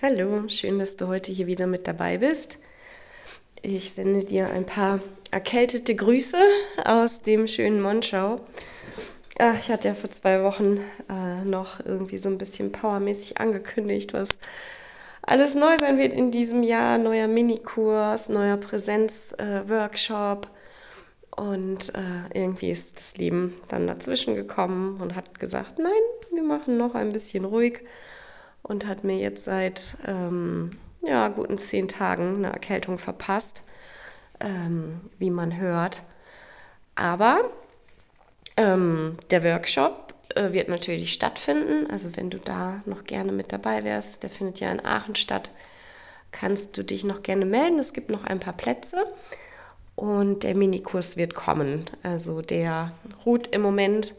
Hallo, schön, dass du heute hier wieder mit dabei bist. Ich sende dir ein paar erkältete Grüße aus dem schönen Monschau. Ich hatte ja vor 2 Wochen noch irgendwie so ein bisschen powermäßig angekündigt, was alles neu sein wird in diesem Jahr. Neuer Minikurs, neuer Präsenzworkshop. Und irgendwie ist das Leben dann dazwischen gekommen und hat gesagt, nein, wir machen noch ein bisschen ruhig und hat mir jetzt seit ja, guten 10 Tagen eine Erkältung verpasst, wie man hört. Aber der Workshop wird natürlich stattfinden. Also wenn du da noch gerne mit dabei wärst, der findet ja in Aachen statt, kannst du dich noch gerne melden. Es gibt noch ein paar Plätze. Und der Minikurs wird kommen. Also der ruht im Moment,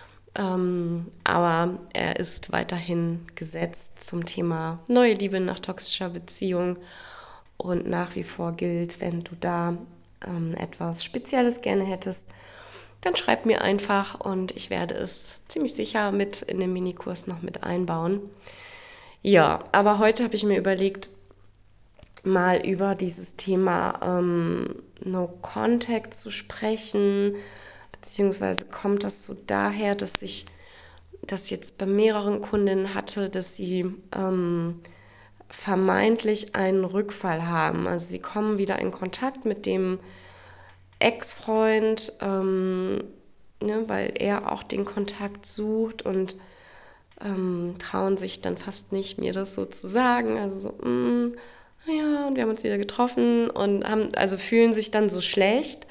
aber er ist weiterhin gesetzt zum Thema neue Liebe nach toxischer Beziehung. Und nach wie vor gilt, wenn du da etwas Spezielles gerne hättest, dann schreib mir einfach und ich werde es ziemlich sicher mit in den Minikurs noch mit einbauen. Ja, aber heute habe ich mir überlegt, mal über dieses Thema No Contact zu sprechen, beziehungsweise kommt das so daher, dass ich das jetzt bei mehreren Kundinnen hatte, dass sie vermeintlich einen Rückfall haben. Also sie kommen wieder in Kontakt mit dem Ex-Freund, ne, weil er auch den Kontakt sucht und trauen sich dann fast nicht, mir das so zu sagen. Also so, ja, und wir haben uns wieder getroffen und haben, also fühlen sich dann so schlecht,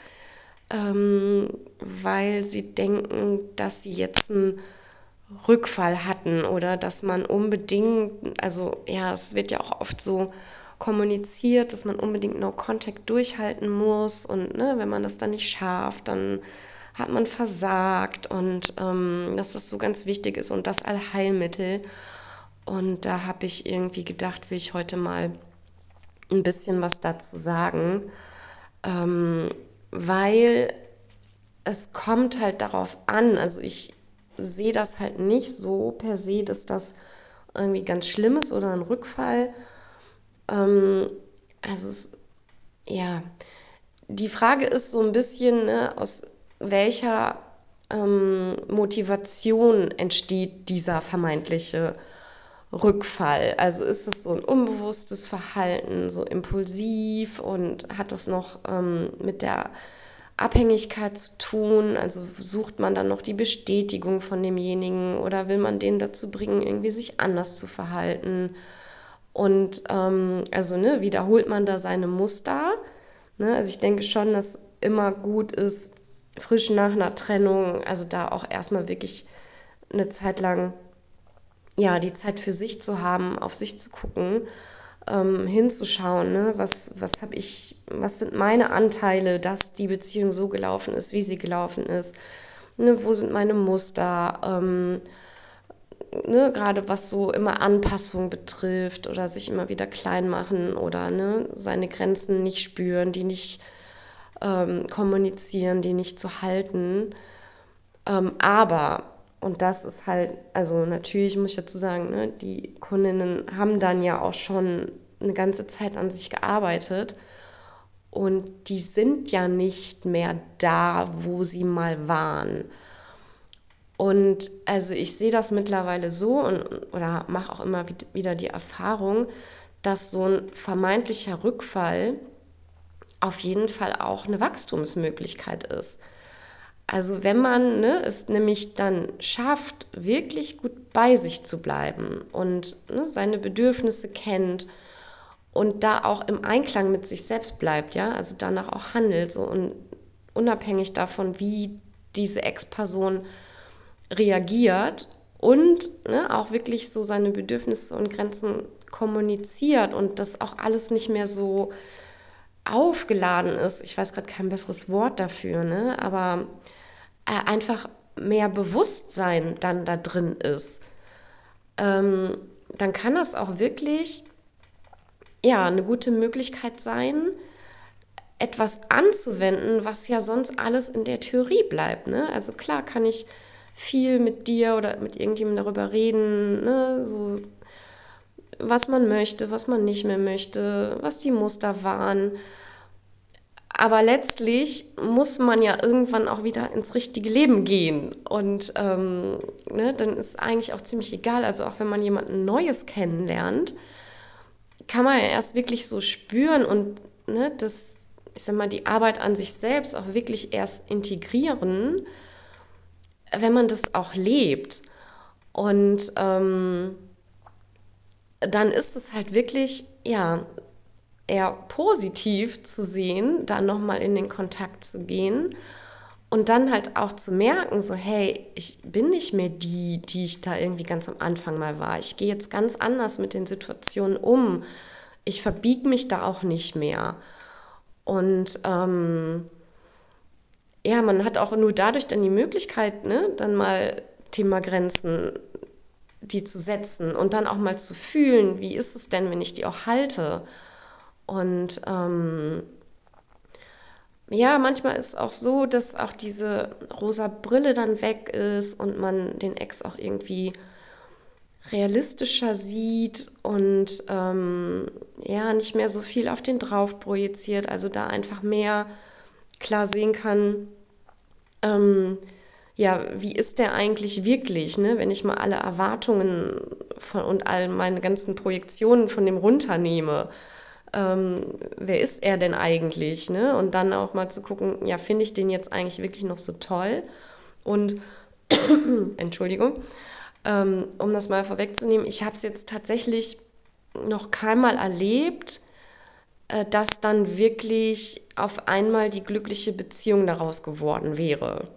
weil sie denken, dass sie jetzt einen Rückfall hatten oder dass man unbedingt, also ja, es wird ja auch oft so kommuniziert, dass man unbedingt No Contact durchhalten muss und ne, wenn man das dann nicht schafft, dann hat man versagt und dass das so ganz wichtig ist und das Allheilmittel. Und da habe ich irgendwie gedacht, will ich heute mal ein bisschen was dazu sagen, weil es kommt halt darauf an, also ich sehe das halt nicht so per se, dass das irgendwie ganz schlimm ist oder ein Rückfall. Also ja, die Frage ist so ein bisschen, ne, aus welcher Motivation entsteht dieser vermeintliche Rückfall? Also ist es so ein unbewusstes Verhalten, so impulsiv und hat das noch mit der Abhängigkeit zu tun? Also sucht man dann noch die Bestätigung von demjenigen oder will man den dazu bringen, irgendwie sich anders zu verhalten? Und also ne, wiederholt man da seine Muster? Ne? Also ich denke schon, dass immer gut ist, frisch nach einer Trennung, also da auch erstmal wirklich eine Zeit lang ja, die Zeit für sich zu haben, auf sich zu gucken, hinzuschauen, ne? Was habe ich, was sind meine Anteile, dass die Beziehung so gelaufen ist, wie sie gelaufen ist, ne? Wo sind meine Muster, ne? Gerade was so immer Anpassung betrifft oder sich immer wieder klein machen oder ne? Seine Grenzen nicht spüren, die nicht kommunizieren, die nicht zu halten. Aber, und das ist halt, also natürlich muss ich dazu sagen, ne, die Kundinnen haben dann ja auch schon eine ganze Zeit an sich gearbeitet und die sind ja nicht mehr da, wo sie mal waren. Und also ich sehe das mittlerweile so und, oder mache auch immer wieder die Erfahrung, dass so ein vermeintlicher Rückfall auf jeden Fall auch eine Wachstumsmöglichkeit ist. Also wenn man ne, es nämlich dann schafft, wirklich gut bei sich zu bleiben und ne, seine Bedürfnisse kennt und da auch im Einklang mit sich selbst bleibt, ja, also danach auch handelt, so und unabhängig davon, wie diese Ex-Person reagiert und ne, auch wirklich so seine Bedürfnisse und Grenzen kommuniziert und das auch alles nicht mehr so aufgeladen ist. Ich weiß gerade kein besseres Wort dafür, ne, aber einfach mehr Bewusstsein dann da drin ist, dann kann das auch wirklich ja, eine gute Möglichkeit sein, etwas anzuwenden, was ja sonst alles in der Theorie bleibt. Ne? Also klar kann ich viel mit dir oder mit irgendjemandem darüber reden, ne? So, was man möchte, was man nicht mehr möchte, was die Muster waren. Aber letztlich muss man ja irgendwann auch wieder ins richtige Leben gehen. Und ne, dann ist eigentlich auch ziemlich egal, also auch wenn man jemanden Neues kennenlernt, kann man ja erst wirklich so spüren und ne, das, ich sag mal, die Arbeit an sich selbst auch wirklich erst integrieren, wenn man das auch lebt. Und dann ist es halt wirklich, ja, eher positiv zu sehen, da nochmal in den Kontakt zu gehen und dann halt auch zu merken, so hey, ich bin nicht mehr die ich da irgendwie ganz am Anfang mal war. Ich gehe jetzt ganz anders mit den Situationen um. Ich verbiege mich da auch nicht mehr. Und ja, man hat auch nur dadurch dann die Möglichkeit, ne, dann mal Thema Grenzen, die zu setzen und dann auch mal zu fühlen, wie ist es denn, wenn ich die auch halte. Und ja, manchmal ist es auch so, dass auch diese rosa Brille dann weg ist und man den Ex auch irgendwie realistischer sieht und ja, nicht mehr so viel auf den drauf projiziert, also da einfach mehr klar sehen kann, ja, wie ist der eigentlich wirklich, ne? Wenn ich mal alle Erwartungen und all meine ganzen Projektionen von dem runternehme, wer ist er denn eigentlich, ne? Und dann auch mal zu gucken, ja, finde ich den jetzt eigentlich wirklich noch so toll? Und, Entschuldigung, um das mal vorwegzunehmen, ich habe es jetzt tatsächlich noch keinmal erlebt, dass dann wirklich auf einmal die glückliche Beziehung daraus geworden wäre.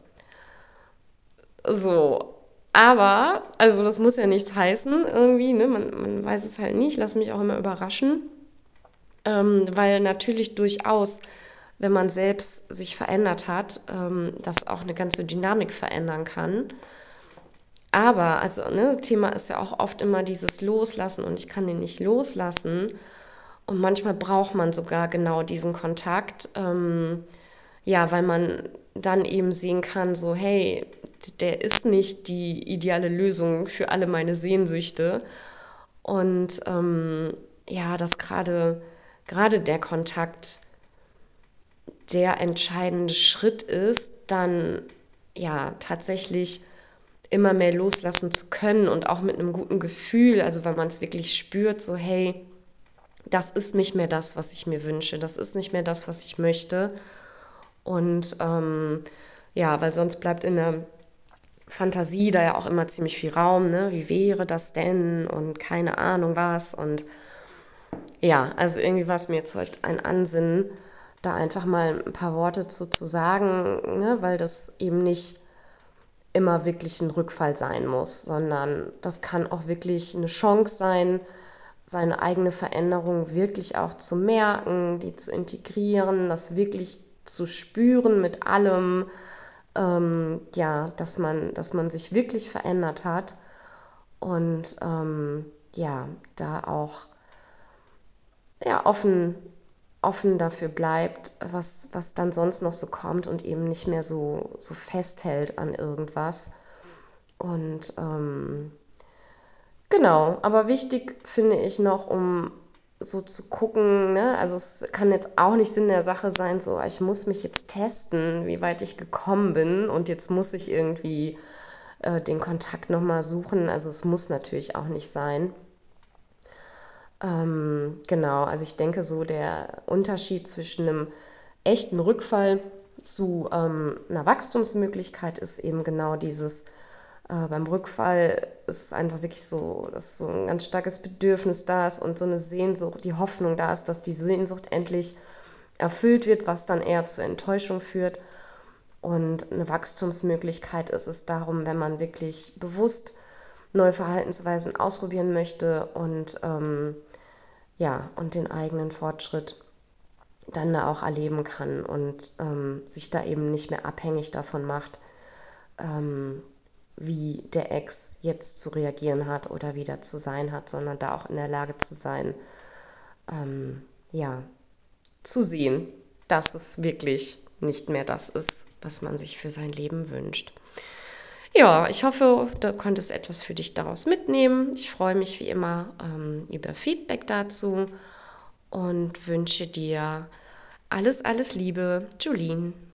So, aber, also das muss ja nichts heißen irgendwie, ne? Man weiß es halt nicht, lass mich auch immer überraschen, weil natürlich durchaus, wenn man selbst sich verändert hat, das auch eine ganze Dynamik verändern kann. Aber, also, ne, Thema ist ja auch oft immer dieses Loslassen und ich kann den nicht loslassen. Und manchmal braucht man sogar genau diesen Kontakt, ja, weil man dann eben sehen kann, so, hey, der ist nicht die ideale Lösung für alle meine Sehnsüchte. Und ja, dass gerade der Kontakt der entscheidende Schritt ist, dann ja tatsächlich immer mehr loslassen zu können und auch mit einem guten Gefühl, also wenn man es wirklich spürt, so hey, das ist nicht mehr das, was ich mir wünsche, das ist nicht mehr das, was ich möchte. Und ja, weil sonst bleibt in der Fantasie da ja auch immer ziemlich viel Raum, ne? Wie wäre das denn und keine Ahnung was. Und ja, also irgendwie war es mir jetzt heute ein Ansinnen, da einfach mal ein paar Worte zu sagen, ne? Weil das eben nicht immer wirklich ein Rückfall sein muss, sondern das kann auch wirklich eine Chance sein, seine eigene Veränderung wirklich auch zu merken, die zu integrieren, das wirklich zu spüren mit allem, ja, dass man sich wirklich verändert hat und ja, da auch ja, offen dafür bleibt, was dann sonst noch so kommt und eben nicht mehr so festhält an irgendwas. Und genau, aber wichtig finde ich noch, um so zu gucken, ne? Also es kann jetzt auch nicht Sinn der Sache sein, so ich muss mich jetzt testen, wie weit ich gekommen bin und jetzt muss ich irgendwie den Kontakt nochmal suchen. Also es muss natürlich auch nicht sein. Genau, also ich denke so der Unterschied zwischen einem echten Rückfall zu einer Wachstumsmöglichkeit ist eben genau dieses, beim Rückfall ist es einfach wirklich so, dass so ein ganz starkes Bedürfnis da ist und so eine Sehnsucht, die Hoffnung da ist, dass die Sehnsucht endlich erfüllt wird, was dann eher zur Enttäuschung führt. Und eine Wachstumsmöglichkeit ist es darum, wenn man wirklich bewusst neue Verhaltensweisen ausprobieren möchte und ja, und den eigenen Fortschritt dann da auch erleben kann und sich da eben nicht mehr abhängig davon macht, wie der Ex jetzt zu reagieren hat oder wie der zu sein hat, sondern da auch in der Lage zu sein, ja, zu sehen, dass es wirklich nicht mehr das ist, was man sich für sein Leben wünscht. Ja, ich hoffe, du konntest etwas für dich daraus mitnehmen. Ich freue mich wie immer über Feedback dazu und wünsche dir alles, alles Liebe, Julien.